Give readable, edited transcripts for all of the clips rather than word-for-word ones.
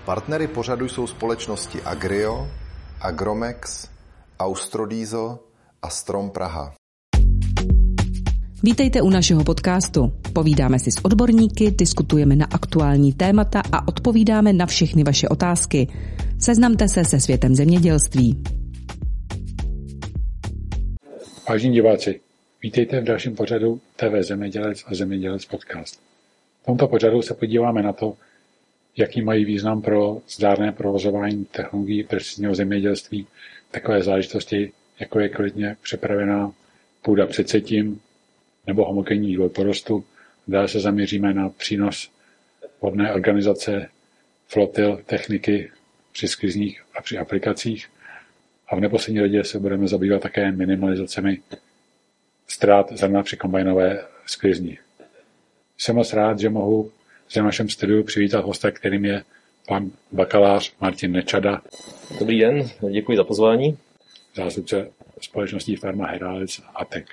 Partnery pořadu jsou společnosti Agrio, Agromex, Austrodiesel a Strom Praha. Vítejte u našeho podcastu. Povídáme si s odborníky, diskutujeme na aktuální témata a odpovídáme na všechny vaše otázky. Seznamte se se světem zemědělství. Vážení diváci, vítejte v dalším pořadu TV Zemědělec a Zemědělec podcast. V tomto pořadu se podíváme na to, jaký mají význam pro zdárné provozování technologií precizního zemědělství takové záležitosti, jako je kvalitně připravená půda před setím nebo homogenní vývoj porostu. Dále se zaměříme na přínos vhodné organizace flotil, techniky při sklizních a při aplikacích. A v neposlední řadě se budeme zabývat také minimalizacemi ztrát zrna při kombajnové sklizni. Jsem moc rád, že mohu v našem studiu přivítat hosta, kterým je pan bakalář Martin Nečada. Dobrý den, děkuji za pozvání. Zástupce společností Farma Herálec a Tek.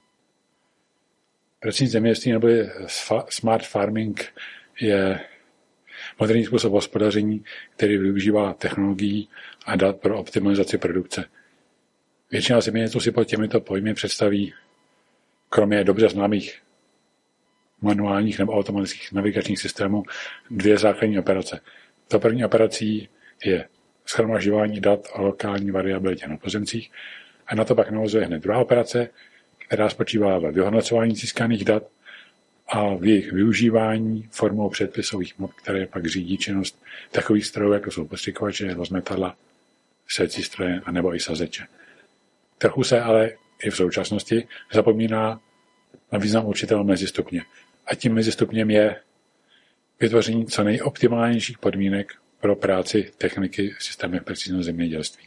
Precizní zemědělství nebo smart farming je moderní způsob hospodaření, který využívá technologií a dat pro optimalizaci produkce. Většina zemědělců si pod těmito pojmy představí, kromě dobře známých manuálních nebo automatických navigačních systémů, dvě základní operace. To první operací je shromažďování dat o lokální variabilitě na pozemcích a na to pak navazuje hned druhá operace, která spočívá ve vyhodnocování získaných dat a v jejich využívání formou předpisových map, které pak řídí činnost takových strojů, jako jsou postřikovače, rozmetadla, secí stroje a nebo i sazeče. Trochu se ale i v současnosti zapomíná na význam určitého mezistupně. A tím mezistupněm je vytvoření co nejoptimálnějších podmínek pro práci techniky v systémech precizního zemědělství.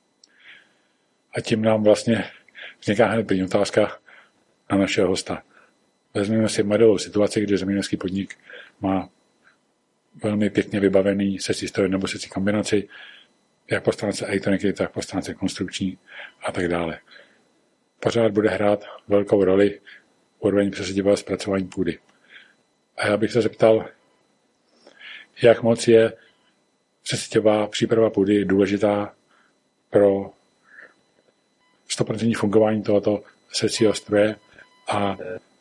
A tím nám vlastně vzniká hned první otázka na našeho hosta. Vezmeme si modelovou situaci, kdy zemědělský podnik má velmi pěkně vybavený secí stroj nebo secí kombinaci, jak po stránce elektroniky, tak po stránce konstrukční a tak dále. Pořád bude hrát velkou roli úroveň přesadivého zpracování půdy. A já bych se zeptal, jak moc je přesadivá příprava půdy důležitá pro 100% fungování tohoto secího stroje a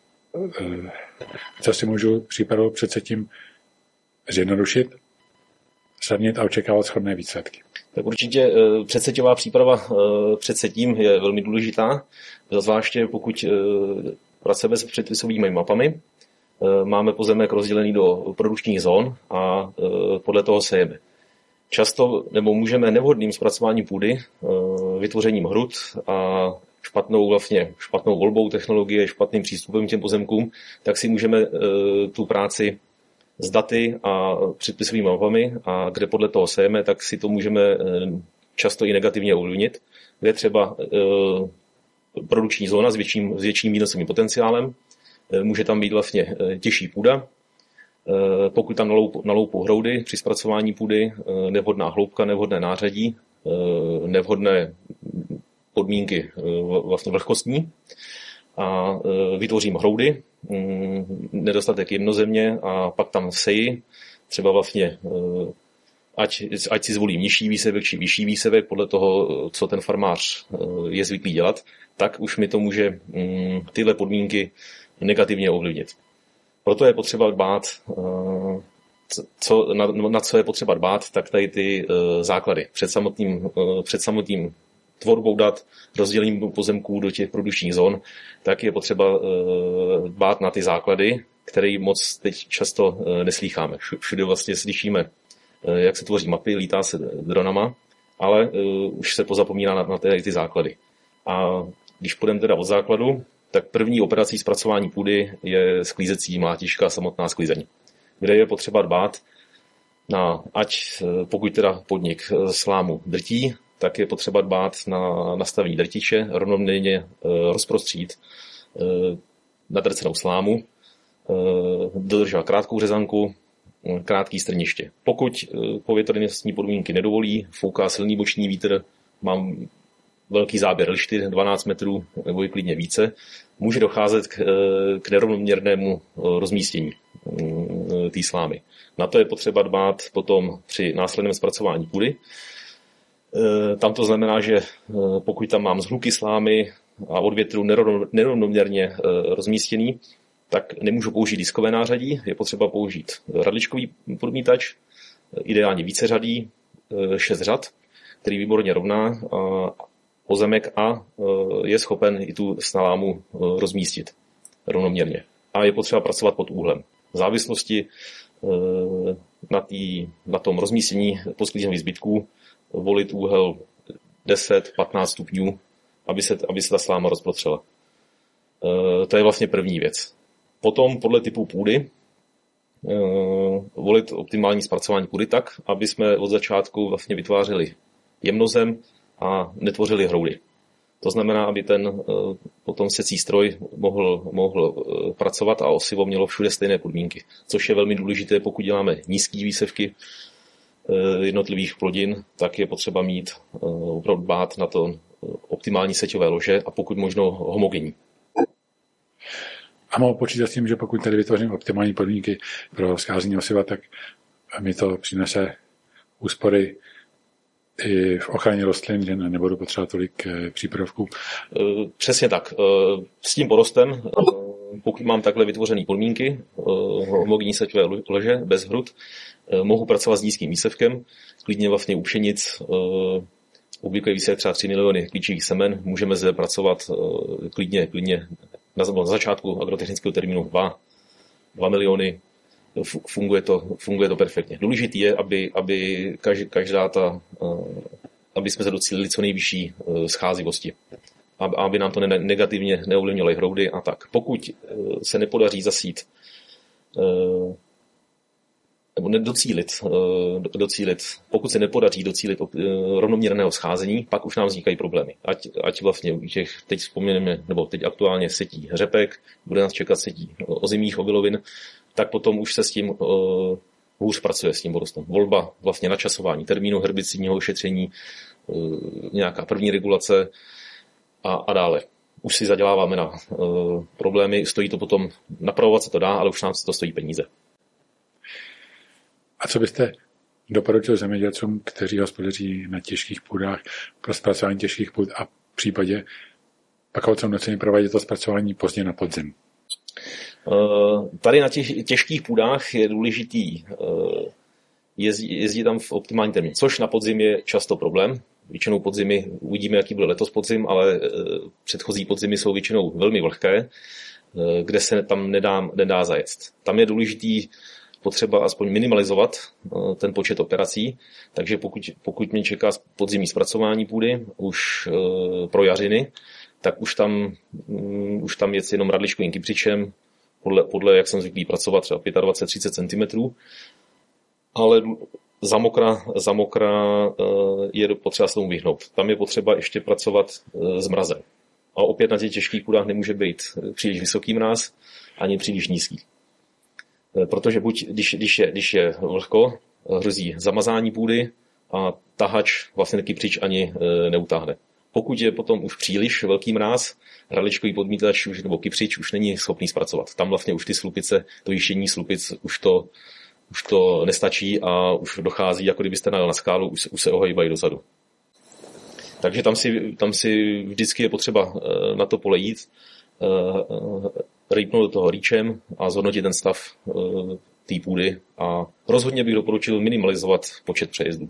co si můžu přípravu před setím zjednodušit, srovnit a očekávat shodné výsledky. Tak určitě předseťová příprava před setím je velmi důležitá, zvláště pokud pracujeme s předpisovými mapami. Máme pozemek rozdělený do produkčních zón a podle toho sejeme. Často nebo můžeme nevhodným zpracováním půdy, vytvořením hrud a špatnou volbou technologie, špatným přístupem k těm pozemkům, tak si můžeme tu práci s daty a předpisovými mapami a kde podle toho sejeme, tak si to můžeme často i negativně ovlivnit, kde třeba produkční zóna s větším výnosovým potenciálem, může tam být vlastně těžší půda, pokud tam naloupou hroudy při zpracování půdy, nevhodná hloubka, nevhodné nářadí, nevhodné podmínky vlastně vlhkostní a vytvořím hroudy, nedostatek jemnozemě a pak tam seji, třeba vlastně ať si zvolím nižší výsevek či vyšší výsevek podle toho, co ten farmář je zvyklý dělat, tak už mi to může tyhle podmínky negativně ovlivnit. Proto je potřeba dbát, na co je potřeba dbát, tak tady ty základy. Před samotným tvorbou dat, rozdělením pozemků do těch produkčních zón, tak je potřeba dbát na ty základy, které moc teď často neslýcháme. Všude vlastně slyšíme, jak se tvoří mapy, lítá se dronama, ale už se pozapomíná na ty základy. A když půjdeme teda od základu, tak první operací zpracování půdy je sklízecí mlátička, samotná sklizeň, kde je potřeba dbát na, ať pokud teda podnik slámu drtí, tak je potřeba dbát na nastavení drtiče, rovnoměrně rozprostřít nadrcenou slámu, dodržovat krátkou řezanku, krátký strniště. Pokud povětrnostní podmínky nedovolí, fouká silný boční vítr, mám velký záběr lišty, 12 metrů nebo i klidně více, může docházet k nerovnoměrnému rozmístění té slámy. Na to je potřeba dbát potom při následném zpracování půdy. Tam to znamená, že pokud tam mám zhluky slámy a od větru nerovnoměrně rozmístěný, tak nemůžu použít diskové nářadí, je potřeba použít radličkový podmítač, ideálně víceřadý, 6 řad, který výborně rovná pozemek a je schopen i tu salámu rozmístit rovnoměrně. A je potřeba pracovat pod úhlem. V závislosti na tom rozmístění posklízených zbytků volit úhel 10-15 stupňů, aby se ta sláma rozprostřela. To je vlastně první věc. Potom podle typu půdy volit optimální zpracování půdy tak, aby jsme od začátku vlastně vytvářeli jemnozem a netvořili hroudy. To znamená, aby ten potom secí stroj mohl pracovat a osivo mělo všude stejné podmínky, což je velmi důležité, pokud děláme nízké výsevky jednotlivých plodin, tak je potřeba mít opravdu dbát na to optimální seťové lože a pokud možno homogenní. A mohu počítat s tím, že pokud tady vytvořím optimální podmínky pro scházení osiva, tak mi to přinese úspory i v ochraně rostlin, že nebudu potřebovat tolik přípravků. Přesně tak. S tím porostem, pokud mám takhle vytvořené podmínky, homogenní seťové lože bez hrud, mohu pracovat s nízkým výsevkem, klidně vlastně u pšenic, obvyklý výsevek třeba 3 miliony klíčových semen, můžeme zde pracovat klidně na začátku agrotechnického termínu 2 miliony, funguje to perfektně. Důležité je, aby aby jsme se docílili co nejvyšší scházivosti, aby nám to negativně neovlivnilo hroudy a tak. Pokud se nepodaří zasít nebo docílit, pokud se nepodaří docílit rovnoměrného scházení, pak už nám vznikají problémy. Ať vlastně u těch, teď vzpomeneme, nebo teď aktuálně setí řepek, bude nás čekat setí ozimých obilovin, tak potom už se s tím hůř pracuje s tím porostem. Volba vlastně načasování termínu herbicidního ošetření, nějaká první regulace a dále. Už si zaděláváme na problémy, stojí to potom, napravovat se to dá, ale už nám to stojí peníze. A co byste doporučil zemědělcům, kteří hospodaří na těžkých půdách pro zpracování těžkých půd a v případě pak jsou nuceni provádět to zpracování pozdě na podzim? Tady na těch těžkých půdách je důležitý jezdit tam v optimální termín, což na podzim je často problém. Většinou podzimy, uvidíme, jaký byl letos podzim, ale předchozí podzimy jsou většinou velmi vlhké, kde se tam nedá zajet. Tam je důležitý potřeba aspoň minimalizovat ten počet operací, takže pokud mě čeká podzimní zpracování půdy už pro jařiny, tak už tam je jenom radličkovým kypřičem, podle jak jsem zvyklý pracovat, třeba 25-30 cm, ale za mokra je potřeba se tomu vyhnout. Tam je potřeba ještě pracovat s mrazem. A opět na těch těžkých půdách nemůže být příliš vysoký mráz, ani příliš nízký. Protože buď, když je vlhko, hrozí zamazání půdy a tahač vlastně taky kypřič ani neutáhne. Pokud je potom už příliš velký mráz, radličkový podmítač nebo kypřič už není schopný zpracovat. Tam vlastně už ty slupice, to jištění slupic už to nestačí a už dochází, jako kdybyste najel na skálu, už se ohýbají dozadu. Takže tam si vždycky je potřeba na to pole jít, rýpnout do toho rýčem a zhodnotit ten stav té půdy a rozhodně bych doporučil minimalizovat počet přejezdů.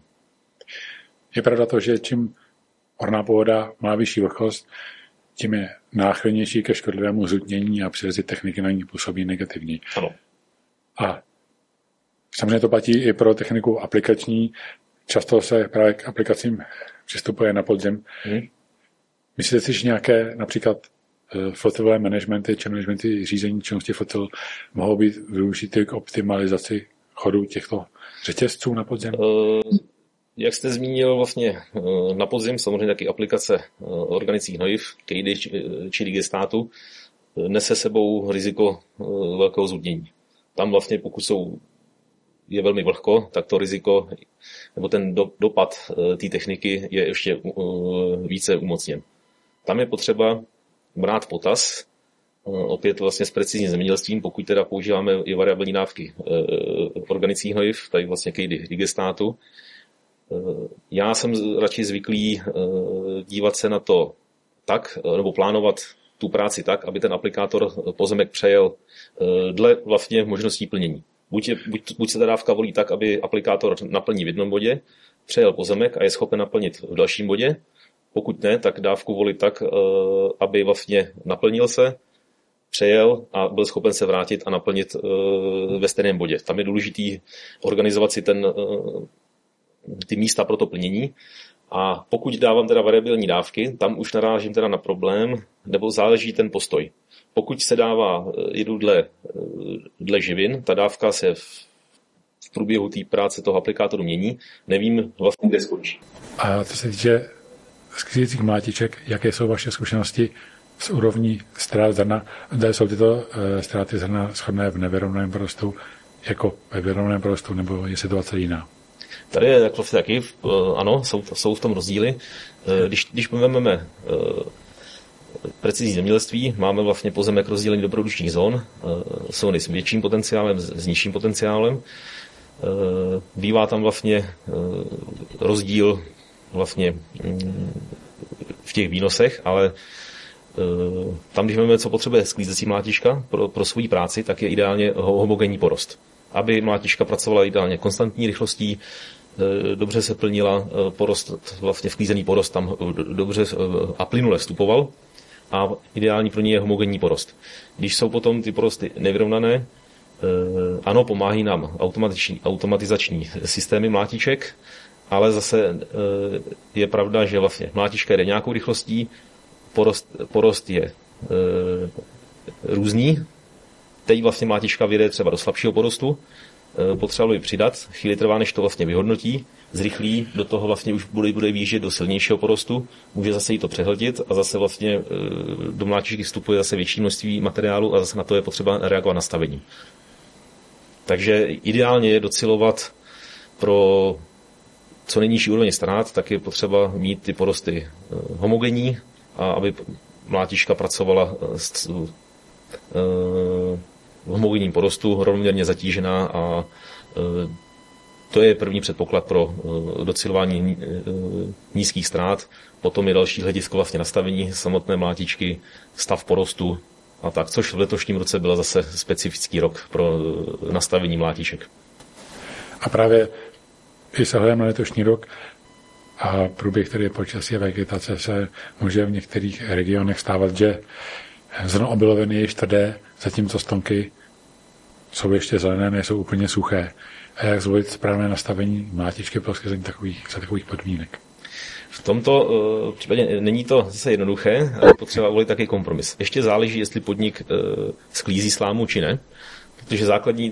Je pravda to, že čím orná půda má vyšší vlhkost, tím je náchylnější ke škodlivému zhutnění a přejezdy techniky na ní působí negativně. Ano. A samozřejmě to platí i pro techniku aplikační. Často se právě k aplikacím přistupuje na podzim. Myslíte si, že nějaké například flotilové managementy či managementy řízení činnosti flotil mohou být využity k optimalizaci chodu těchto řetězců na podzim? Jak jste zmínil, vlastně na podzim samozřejmě taky aplikace organických hnojiv, kejdy či digestátu, nese sebou riziko velkého zhutnění. Tam vlastně, pokud je velmi vlhko, tak to riziko nebo ten dopad té techniky je ještě více umocněn. Tam je potřeba brát potaz opět vlastně s precizním zemědělstvím, pokud teda používáme i variabilní dávky organických hnojiv, tady vlastně kejdy digestátu. Já jsem radši zvyklý dívat se na to tak, nebo plánovat tu práci tak, aby ten aplikátor pozemek přejel dle vlastně možností plnění. Buď se ta dávka volí tak, aby aplikátor naplní v jednom bodě, přejel pozemek a je schopen naplnit v dalším bodě. Pokud ne, tak dávku volit tak, aby vlastně naplnil se, přejel a byl schopen se vrátit a naplnit ve stejném bodě. Tam je důležitý organizovat si ty místa pro to plnění. A pokud dávám teda variabilní dávky, tam už narážím teda na problém, nebo záleží ten postoj. Pokud se dává jedu dle živin, ta dávka se v průběhu té práce toho aplikátoru mění, nevím vlastně, kde skončí. A co se týče sklízecích mlátiček, jaké jsou vaše zkušenosti s úrovní ztrát zrna? Zda jsou tyto ztráty zrna shodné v nevyrovnaném porostu jako ve vyrovnaném porostu, nebo je situace jiná? Tady je taky, ano, jsou v tom rozdíly. Když vezmeme precizní zemědělství, máme vlastně pozemek rozdělený do produkčních zón, zóny s větším potenciálem, s nižším potenciálem. Bývá tam vlastně rozdíl vlastně v těch výnosech, ale tam, když vezmeme, co potřebuje sklízecí mlátička pro svou práci, tak je ideálně homogenní porost. Aby mlátička pracovala ideálně konstantní rychlostí, dobře se plnila porost, vlastně vklízený porost tam dobře a plynule vstupoval a ideální pro ně je homogenní porost. Když jsou potom ty porosty nevyrovnané, ano, pomáhají nám automatizační systémy mlátiček, ale zase je pravda, že vlastně mlátička jde nějakou rychlostí, porost je různý. Teď vlastně mlátička vyjde třeba do slabšího porostu, potřeba by přidat, chvíli trvá, než to vlastně vyhodnotí, zrychlí, do toho vlastně už bude výjíždět do silnějšího porostu, může zase jí to přehltit a zase vlastně do mlátičky vstupuje zase větší množství materiálu a zase na to je potřeba reagovat nastavení. Takže ideálně je docilovat pro co nejnižší úroveň ztrát, tak je potřeba mít ty porosty homogenní a aby mlátička pracovala v homogenním porostu, rovnoměrně zatížená a to je první předpoklad pro docilování nízkých ztrát. Potom je další hledisko vlastně nastavení samotné mlátičky, stav porostu a tak, což v letošním roce byl zase specifický rok pro nastavení mlátiček. A právě když se hledám na letošní rok a průběh, který je počasí a vegetace, se může v některých regionech stávat, že zrno obiloviny je tvrdé, zatímco stonky jsou ještě zelené, nejsou úplně suché. A jak zvolit správné nastavení mlátičky pro sklizení takových podmínek? V tomto případě není to zase jednoduché, ale potřeba volit taky kompromis. Ještě záleží, jestli podnik sklízí slámu či ne, protože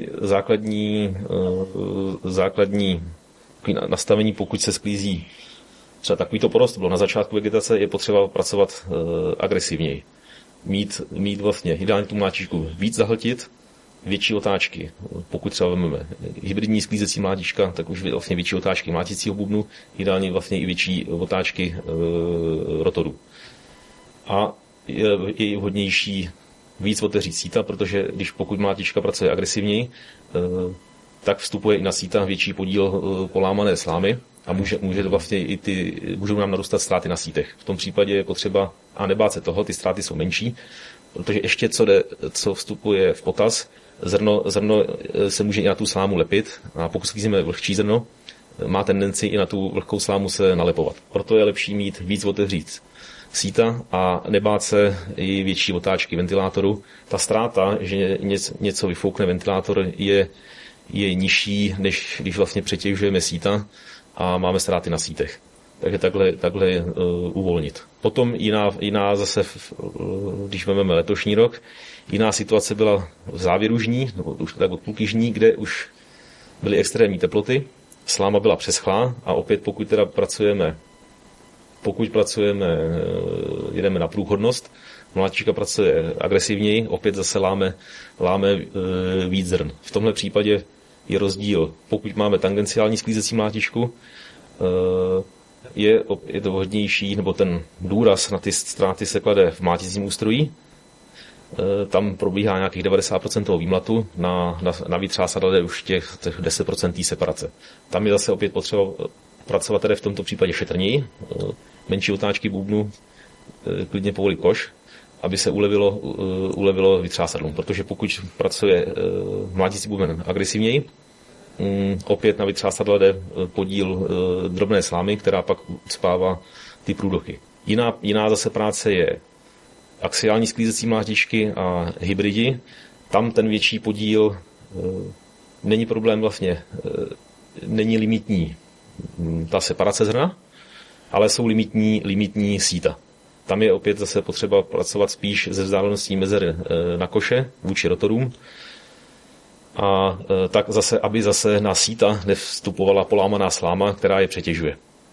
základní nastavení, pokud se sklízí třeba takovýto porost, bylo na začátku vegetace, je potřeba pracovat agresivněji. Mít vlastně ideálně tu mlátičku víc zahltit, větší otáčky. Pokud třeba vezmeme hybridní sklízecí mlátička, tak už vlastně větší otáčky mláticího bubnu, ideálně vlastně i větší otáčky rotoru. A je vhodnější víc otevřít síta, protože pokud mlátička pracuje agresivněji, tak vstupuje i na síta větší podíl polámané slámy a může vlastně můžou nám narůstat ztráty na sítech. V tom případě je potřeba, a nebát se toho, ty ztráty jsou menší, protože ještě co vstupuje v potaz, zrno se může i na tu slámu lepit a pokud sklízíme vlhčí zrno, má tendenci i na tu vlhkou slámu se nalepovat. Proto je lepší mít víc otevřít síta a nebát se i větší otáčky ventilátoru. Ta ztráta, že něco vyfoukne ventilátor, je nižší, než když vlastně přetěžujeme síta a máme ztráty na sítech. Takže takhle uvolnit. Potom jiná zase, když vezmeme letošní rok, jiná situace byla v závěru žní, nebo už tak od půlky žní, kde už byly extrémní teploty, sláma byla přeschlá a opět pokud jedeme na průchodnost, mlátička pracuje agresivněji, opět zase láme víc zrn. V tomhle případě je rozdíl, pokud máme tangenciální sklízecí mlátičku, je to vhodnější, nebo ten důraz na ty ztráty se klade v mláticím ústrojí tam probíhá nějakých 90% výmlatu, na vytřásadle je už těch 10% separace. Tam je zase opět potřeba pracovat tady v tomto případě šetrněji, menší otáčky bubnu, klidně povolit koš, aby se ulevilo vytřásadlům, protože pokud pracuje mlátící buben agresivněji, opět na vytřásadle jde podíl drobné slámy, která pak ucpává ty průdochy. Jiná zase práce je axiální sklízecí mlátičky a hybridi. Tam ten větší podíl není problém vlastně, není limitní ta separace zrna, ale jsou limitní síta. Tam je opět zase potřeba pracovat spíš ze vzdáleností mezery na koše vůči rotorům. A tak zase, aby zase na síta nevstupovala polámaná sláma, která je přetěžuje.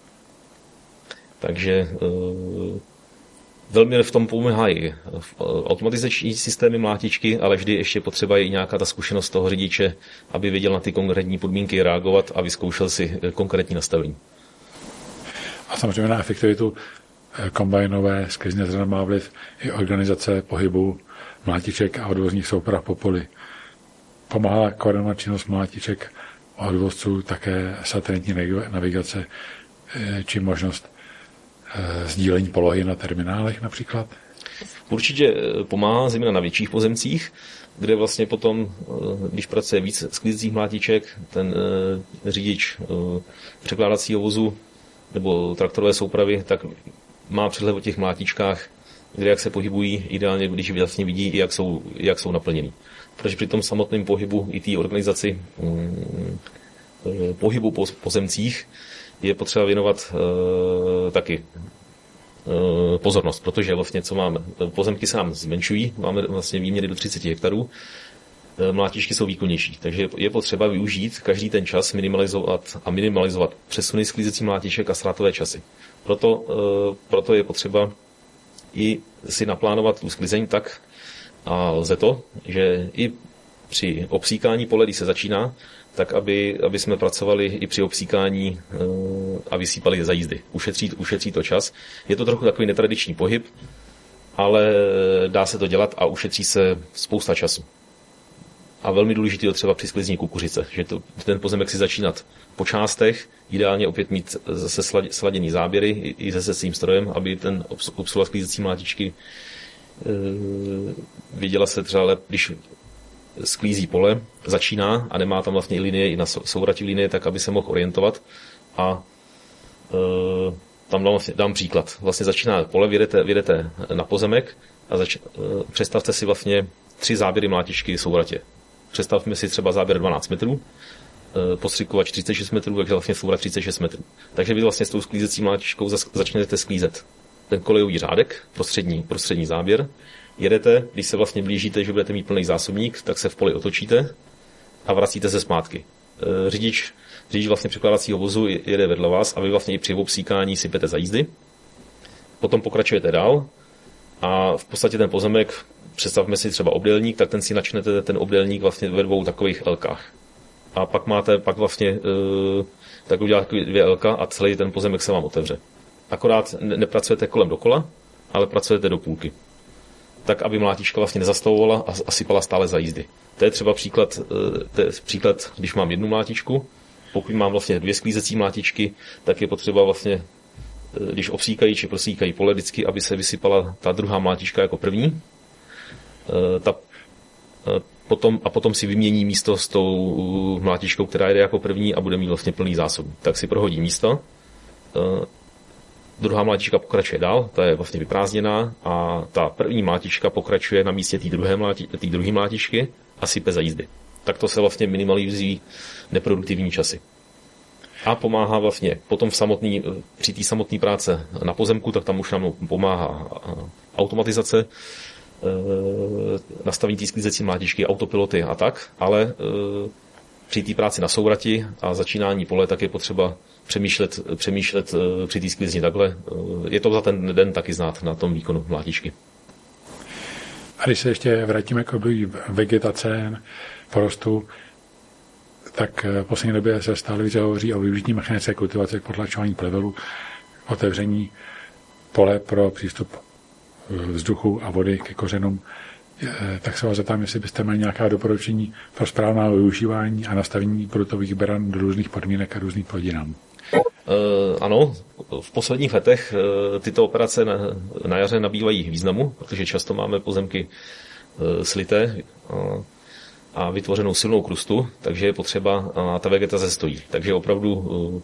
Takže velmi v tom pomáhají automatizační systémy mlátičky, ale vždy ještě potřeba i nějaká ta zkušenost toho řidiče, aby věděl na ty konkrétní podmínky reagovat a vyzkoušel si konkrétní nastavení. A samozřejmě na efektivitu kombajnové sklizně zrna má vliv i organizace pohybu mlátiček a odvozních souprav po poli. Pomáhá koordinovat činnost mlátiček a odvozců také satelitní navigace či možnost sdílení polohy na terminálech například? Určitě pomáhá zejména na větších pozemcích, kde vlastně potom, když pracuje víc sklízecích mlátiček, ten řidič překládacího vozu nebo traktorové soupravy, tak má přehled o těch mlátičkách, kde jak se pohybují, ideálně, když vlastně vidí, jak jsou naplněný. Protože při tom samotném pohybu i té organizaci pohybu po pozemcích je potřeba věnovat taky pozornost, protože vlastně co máme, pozemky se nám zmenšují, máme vlastně výměry do 30 hektarů, mlátičky jsou výkonnější, takže je potřeba využít každý ten čas, minimalizovat přesuny sklízecí mlátiček a ztrátové časy. Proto je potřeba i si naplánovat tu sklizeň tak, a lze to, že i při obsíkání pole, když se začíná, tak aby jsme pracovali i při obsíkání a vysýpali za jízdy. Ušetří to čas. Je to trochu takový netradiční pohyb, ale dá se to dělat a ušetří se spousta času. A velmi důležitý je třeba při sklizní kukuřice, že ten pozemek si začínat po částech, ideálně opět mít zase sladěný záběry i se svým strojem, aby ten obsluha sklízecí mlátičky věděla se třeba, když sklízí pole, začíná a nemá tam vlastně linie i na souratí linie, tak aby se mohl orientovat a tam dám příklad. Vlastně začíná pole, vyjedete na pozemek a představte si vlastně 3 záběry mlátičky souratě. Představme si třeba záběr 12 metrů, postřikovač 36 metrů, takže vlastně sourat 36 metrů. Takže vy vlastně s tou sklízecí mlátičkou začnete sklízet ten kolejový řádek, prostřední záběr. Jedete, když se vlastně blížíte, že budete mít plný zásobník, tak se v poli otočíte a vracíte se zpátky. Řidič vlastně překládacího vozu jede vedle vás a vy vlastně i při obsíkání sypete za jízdy. Potom pokračujete dál a v podstatě ten pozemek, představme si třeba obdélník, tak ten si načnete ten obdélník vlastně ve 2 takových elkách. A pak vlastně tak uděláte 2 elka a celý ten pozemek se vám otevře. Akorát nepracujete kolem dokola, ale pracujete do půlky. Tak, aby mlátička vlastně nezastavovala a sypala stále za jízdy. To je třeba příklad, když mám jednu mlátičku. Pokud mám vlastně 2 sklízecí mlátičky, tak je potřeba vlastně, když obsíkají či prosíkají pole, vždycky, aby se vysypala ta druhá mlátička jako první. Potom si vymění místo s tou mlátičkou, která jde jako první a bude mít vlastně plný zásob. Tak si prohodí místo. Druhá mlátička pokračuje dál, ta je vlastně vyprázdněná a ta první mlátička pokračuje na místě té druhé mlátičky a sype za jízdy. Tak to se vlastně minimalizují neproduktivní časy. A pomáhá vlastně potom při té samotné práce na pozemku, tak tam už nám pomáhá automatizace, nastavení té sklízecí mlátičky, autopiloty a tak, ale při té práci na sourati a začínání pole tak je potřeba přemýšlet při té sklizni takhle. Je to za ten den taky znát na tom výkonu mlátičky. A když se ještě vrátíme k období vegetace, porostu, tak v poslední době se stále více hovoří o využití mechanické kultivace k potlačování plevelu, otevření pole pro přístup vzduchu a vody ke kořenům. tak se vás zeptám, jestli byste měli nějaká doporučení pro správné využívání a nastavení prutových beran do různých podmínek a různých plodinám. Ano, v posledních letech tyto operace na jaře nabývají významu, protože často máme pozemky slité a vytvořenou silnou krustu, takže je potřeba, a ta vegetace stojí. Takže opravdu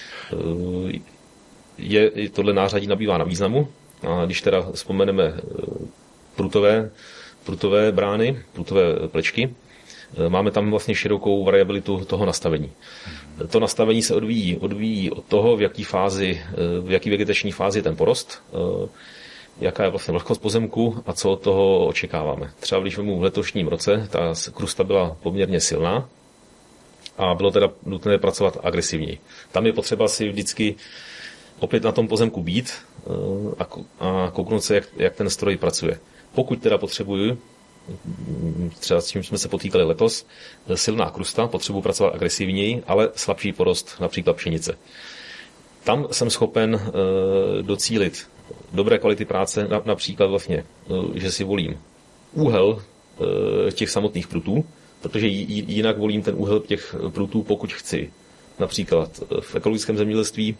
tohle nářadí nabývá na významu. A když teda vzpomeneme prutové brány, prutové plečky, máme tam vlastně širokou variabilitu toho nastavení. To nastavení se odvíjí od toho, v jaký vegetační fázi je ten porost, jaká je vlastně vlhkost pozemku a co od toho očekáváme. Třeba když vemu v letošním roce, ta krusta byla poměrně silná a bylo teda nutné pracovat agresivněji. Tam je potřeba si vždycky opět na tom pozemku být a kouknout se, jak ten stroj pracuje. Pokud teda potřebuju, třeba s čím jsme se potýkali letos, silná krusta, potřebuji pracovat agresivněji, ale slabší porost, například pšenice. Tam jsem schopen docílit dobré kvality práce, například vlastně, že si volím úhel těch samotných prutů, protože jinak volím ten úhel těch prutů, pokud chci například v ekologickém zemědělství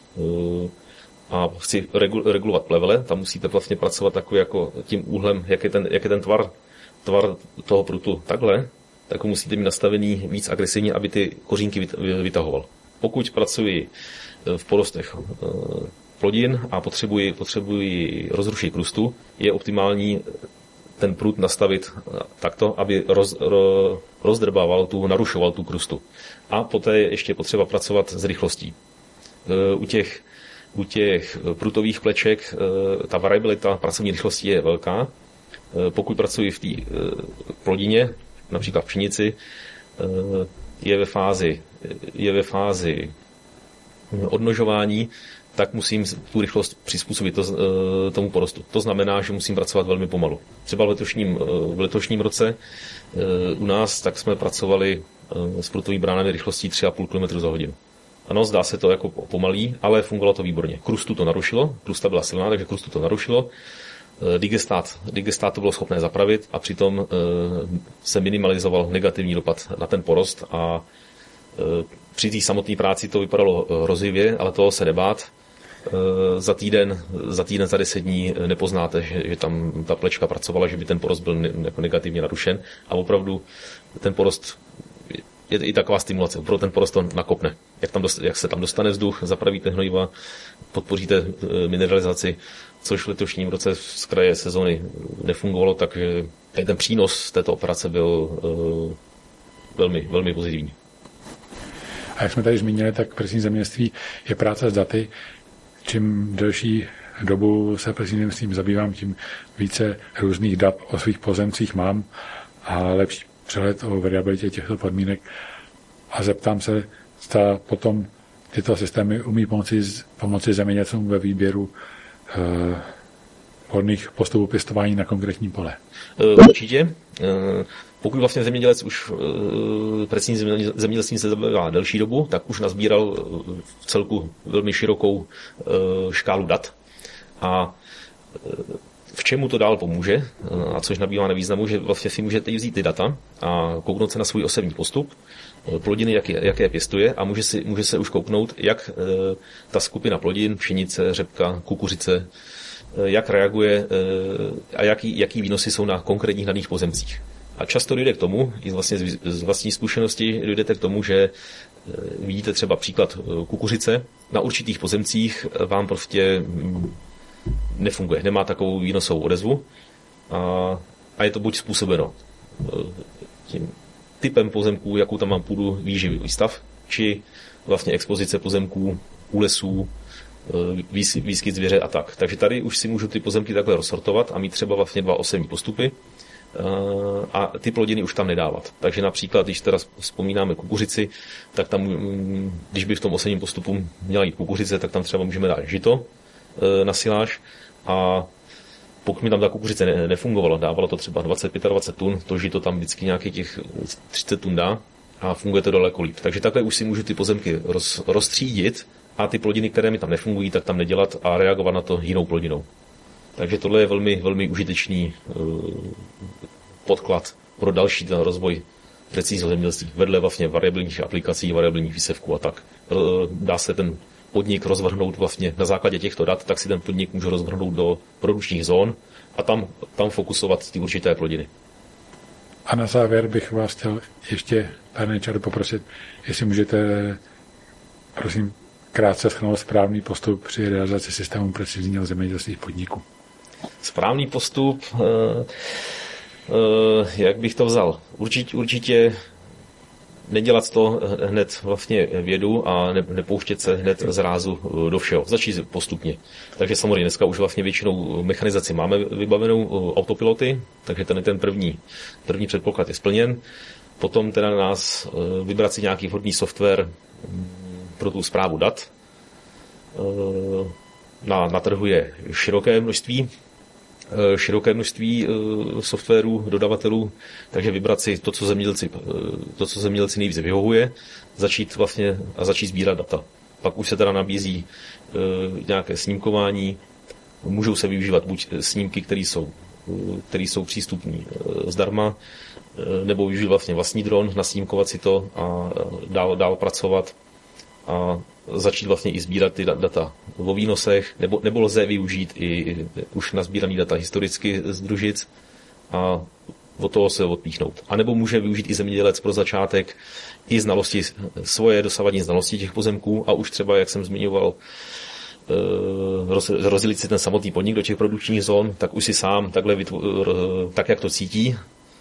a chci regulovat plevele, tam musíte vlastně pracovat takový jako tím úhlem, jak je ten tvar toho prutu takhle, tak ho musíte mít nastavený víc agresivně, aby ty kořínky vytahoval. Pokud pracuji v porostech plodin a potřebuji rozrušit krustu, je optimální ten prut nastavit takto, aby narušoval tu krustu. A poté je ještě potřeba pracovat s rychlostí. U těch prutových pleček ta variabilita pracovní rychlosti je velká. Pokud pracuji v té plodině, například v pšenici, je ve fázi odnožování, tak musím tu rychlost přizpůsobit tomu porostu. To znamená, že musím pracovat velmi pomalu. Třeba v letošním roce u nás tak jsme pracovali s prutovými bránami rychlostí 3,5 km za hodinu. Ano, zdá se to jako pomalý, ale fungovalo to výborně. Krustu to narušilo, krusta byla silná, takže krustu to narušilo. Digestát to bylo schopné zapravit a přitom se minimalizoval negativní dopad na ten porost a při té samotné práci to vypadalo hrozivě, ale toho se nebát. Za týden, za 10 dní nepoznáte, že tam ta plečka pracovala, že by ten porost byl jako negativně narušen a opravdu ten porost je i taková stimulace, opravdu ten porost to nakopne. Jak se tam dostane vzduch, zapravíte hnojiva, podpoříte mineralizaci, což v letošním roce z kraje sezóny nefungovalo, takže ten přínos této operace byl velmi, velmi pozitivní. A jak jsme tady zmínili, tak presní zemědělství je práce s daty. Čím delší dobu se presním zemědělstvím zabývám, tím více různých dat o svých pozemcích mám a lepší přehled o variabilitě těchto podmínek. A zeptám se, zda potom tyto systémy umí pomoci zemědělcům ve výběru vhodných postupů pěstování na konkrétní pole. Určitě. Pokud vlastně zemědělec už presním zemědělstvím se zabývá delší dobu, tak už nazbíral v celku velmi širokou škálu dat. A v čemu to dál pomůže, a což nabývá na významu, že vlastně si můžete vzít ty data a kouknout se na svůj osobní postup, plodiny, jaké pěstuje a může se už kouknout, jak ta skupina plodin, pšenice, řepka, kukuřice, jak reaguje a jaký výnosy jsou na konkrétních daných pozemcích. A často dojde k tomu, i vlastně z vlastní zkušenosti, dojdete k tomu, že vidíte třeba příklad kukuřice, na určitých pozemcích vám prostě nefunguje, nemá takovou výnosovou odezvu a je to buď způsobeno tím typem pozemků, jakou tam mám půdu, výživový stav, či vlastně expozice pozemků, úlesů, výskyt zvěře a tak. Takže tady už si můžu ty pozemky takhle rozsortovat a mít třeba vlastně 2 osevní postupy a ty plodiny už tam nedávat. Takže například, když teda vzpomínáme kukuřici, tak tam, když by v tom osevním postupu měla jít kukuřice, tak tam třeba můžeme dát žito na siláž a pokud mi tam ta kukuřice nefungovalo, dávalo to třeba 20-25 tun, to žito tam vždycky nějakých těch 30 tun dá a funguje to daleko líp. Takže takhle už si můžu ty pozemky rozstřídit a ty plodiny, které mi tam nefungují, tak tam nedělat a reagovat na to jinou plodinou. Takže tohle je velmi, velmi užitečný podklad pro další rozvoj precizního zemědělství. Vedle vlastně variabilních aplikací, variabilních výsevků a tak. Dá se ten podnik rozvrhnout vlastně na základě těchto dat, tak si ten podnik může rozvrhnout do produkčních zón a tam fokusovat ty určité plodiny. A na závěr bych vás chtěl ještě, pane Čaro, poprosit, jestli můžete, prosím, krátce shrnout správný postup při realizaci systému precizního zemědělství v podniku. Správný postup, jak bych to vzal? Určitě nedělat to hned vlastně vědu a nepouštět se hned zrázu do všeho. Začít postupně. Takže samozřejmě dneska už vlastně většinou mechanizaci máme vybavenou autopiloty, takže ten první předpoklad je splněn. Potom teda na nás vybrat si nějaký vhodný software pro tu správu dat. Na trhu je široké množství softwarů, dodavatelů, takže vybrat si to, co zemědělci nejvíce vyhovuje, začít sbírat data. Pak už se teda nabízí nějaké snímkování, můžou se využívat buď snímky, které jsou přístupné zdarma, nebo využít vlastně vlastní dron, nasnímkovat si to a dál pracovat a začít vlastně i sbírat ty data o výnosech, nebo lze využít i už nasbíraný data historicky z družic a od toho se odpíchnout. A nebo může využít i zemědělec pro začátek i svoje dosavadní znalosti těch pozemků a už třeba, jak jsem zmiňoval, rozdělit si ten samotný podnik do těch produkčních zón, tak už si sám takhle tak, jak to cítí,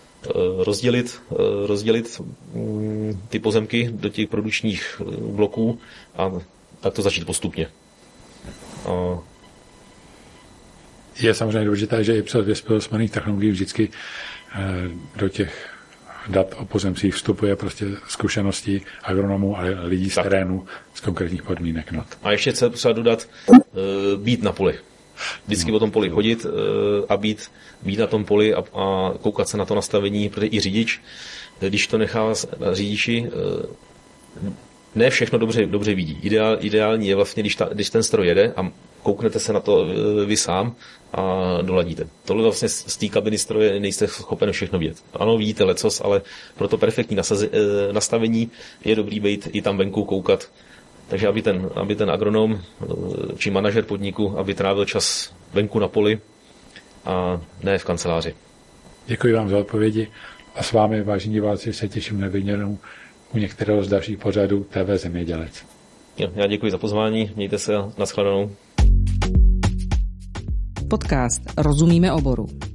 rozdělit ty pozemky do těch produkčních bloků a tak to začít postupně. Je samozřejmě důležité, že i přes vyspělostmaných technologií vždycky do těch dat o pozemcích vstupuje prostě zkušenosti agronomů a lidí z terénu z konkrétních podmínek. No. A ještě třeba dodat být na poli. Vždycky po tom poli chodit a být na tom poli a koukat se na to nastavení, protože i řidič, když to nechá na řidiči, ne všechno dobře vidí. Ideální je vlastně, když ten stroj jede a kouknete se na to vy sám a doladíte. Tohle vlastně z té kabiny stroje nejste schopen všechno vidět. Ano, vidíte lecos, ale pro to perfektní nastavení je dobrý být i tam venku koukat. Takže aby ten agronom či manažer podniku, aby trávil čas venku na poli a ne v kanceláři. Děkuji vám za odpovědi a s vámi, vážení diváci, se těším na viděnou u některého z dalších pořadů TV Zemědělec. Já děkuji za pozvání, mějte se a nashledanou. Podcast Rozumíme oboru